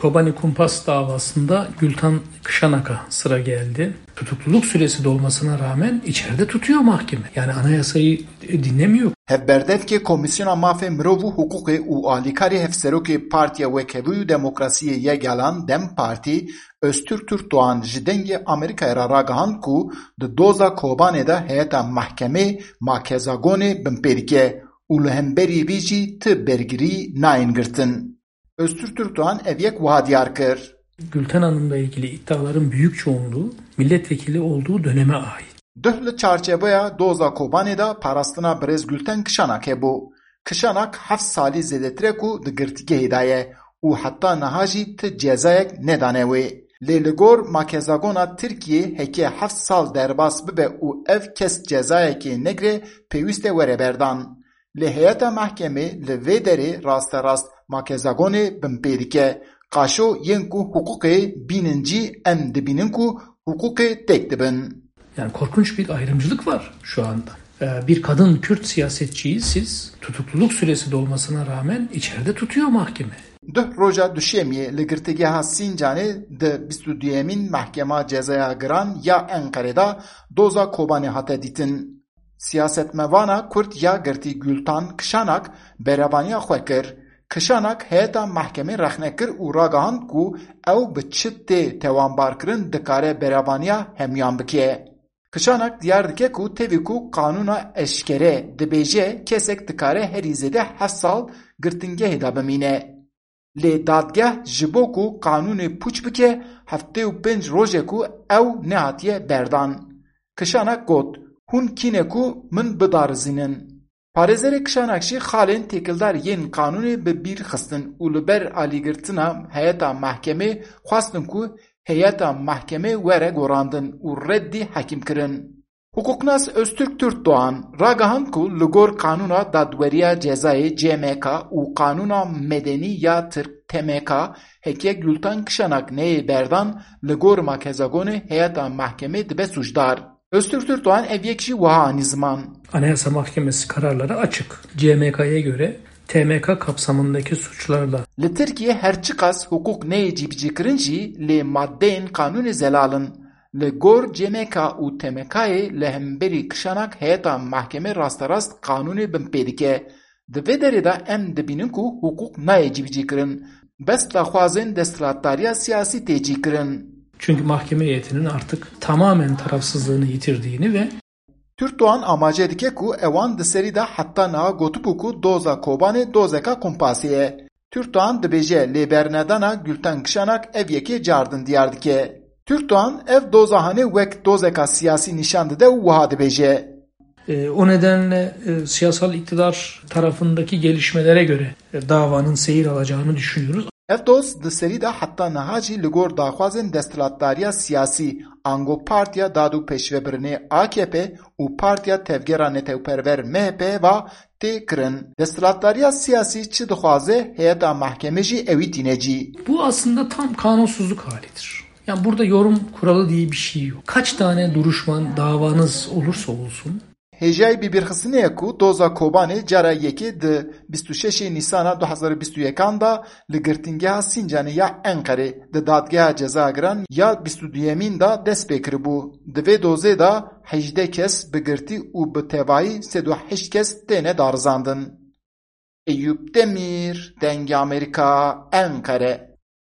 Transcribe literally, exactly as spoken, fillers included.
Kobani Kumpas davasında Gültan Kışanak'a sıra geldi. Tutukluluk süresi dolmasına rağmen içeride tutuyor mahkeme. Yani anayasayı dinlemiyor. Hevberdevke Komisyona Mafê Mirov û Hukukê û Alîkarê Hevserokê Partiya Wekevû û Demokrasiyê Yegelan Dem Partî Öztürk Türkdoğan ji dengê Amerîkayê re ragihand ku di doza Kobanê de heyeta mahkemê Makezagonê bimpêrike û li hemberî wî jî ti bergirî nayên girtin. Öztürk Türkdoğan ev yek wiha diyar kir. Gülten Hanım'la ilgili iddiaların büyük çoğunluğu milletvekili olduğu döneme ait. Duh li çarçebeya doza Kobanê de parastina Birêz Gülten Kışanak hebû. Kışanak heft salî zêdetir ku di girtîgehê de ye û heta niha jî ti cezayek nedane wê. Lê li gor Makezagona Tirkiyê heke heft sal derbas bibe û ev kes cezayekê negre pêwîst e were berdan. Li heyeta mahkemê li vê derê rasterast Makezagonê bimpêrike. Qaşo yên ku hukukê bînin cî em dibînin ku hukukê tek dibin. Yani korkunç bir ayrımcılık var şu anda. Bir kadın Kürt siyasetçiyi siz tutukluluk süresi dolmasına rağmen içeride tutuyor mahkeme. Duh roja duşemiyê li girtîgeha Sincanê di bîst û duyemîn Mahkema Cezaya Giran ya Enqerêda doza Kobanê hate dîtin. Siyasetmevana Kurd ya girtî Gültan Kışanak berevaniya xwe kir. Kışanak heyeta mahkemê rexne kir û ragihand ku ew bi çi tê tewanbarkirin dikare berevaniya hemyan bike. Kışanak diyar dike ku tevî ku kanûna eşkere dibêje kesek dikare herî zêde heft sal girtingehê de bimîne. Lê dadgeh ji bo ku kanûnê pûç bike heftê û pênc rojê ku ew nehatiye berdan. Kışanak got, hûn kîne ku min bidarizînin. Parêzerê Kışanak jî xalên têkildar yên kanûnê bi bîr xistin û li ber alîgirtina heyeta mahkemê xwastin ku heyeta mahkemê were gorandin û reddî hekîm kirin. Hukuknas Öztürk Türkdoğan ragihand ku li gor Kanûna Dadweriya Cezayê C M K û Kanûna Medenî ya Tirk T M K heke Gültan Kışanak neyê berdan li gor Makezagonê heyeta mahkemê dibe suçdar. Öztürk Türkdoğan ev yek jî wiha anî ziman. Anayasa Mahkemesi kararları açık. C M K'ya göre T M K kapsamındaki suçlarla. Li Tirkiye her çi qas hukuk neyê cîbicî kirin jî lê maddeyên kanûnê zelalin. Li gor C M K û T M K'yê li hemberî Kışanak heyeta mahkemê rasterast kanûnê bimpêrike. Di vê derê de em dibînin ku hukuk nayê cîbicî kirin. Bes daxwazên desthilatdariya siyasî tê cî kirin. Çünkü mahkeme heyetinin artık tamamen tarafsızlığını yitirdiğini ve Türkdoğan amacê dike ku ewan di serî de heta niha gotibû ku doza Kobanê dozeka Kumpasê ye. Türkdoğan dibêje lê bernedana Gülten Kışanak ev yekê cardin diyar dike. Türkdoğan ev dozahanê wek dozeka siyasî nîşan dide û wiha dibêje. E, o nedenle e, siyasal iktidar tarafındaki gelişmelere göre e, davanın seyir alacağını düşünüyoruz. Ev doz di serî de heta niha jî li gor daxwazên desthilatdariya siyasî ango Partiya Dad û Pêşvebirinê A K P û Partiya Tevgera Netewperver M H P va tê kirin. Desthilatdariya siyasî çi dixwaze heyeta mahkeme jî evî tîne cî. Bu aslında tam kanunsuzluk halidir. Yani burada yorum kuralı diye bir şey yok. Kaç tane duruşman davanız olursa olsun. Hêjayê bîbîrxistinê ye ku doza Kobanê cara yekê di bîst û şeşê Nîsana du hezar û bîst û yekan da li girtingeha Sincanê ya Enqerê di dadgeha Cezaya Giran ya bîst û duyemîn da dest pê kiribû. Di vê dozê de hejdeh kes bi girtî û bi tevayî sed û heşt kes têne darizandin. Eyüp Demir, Dengê Amerîka, Enqere.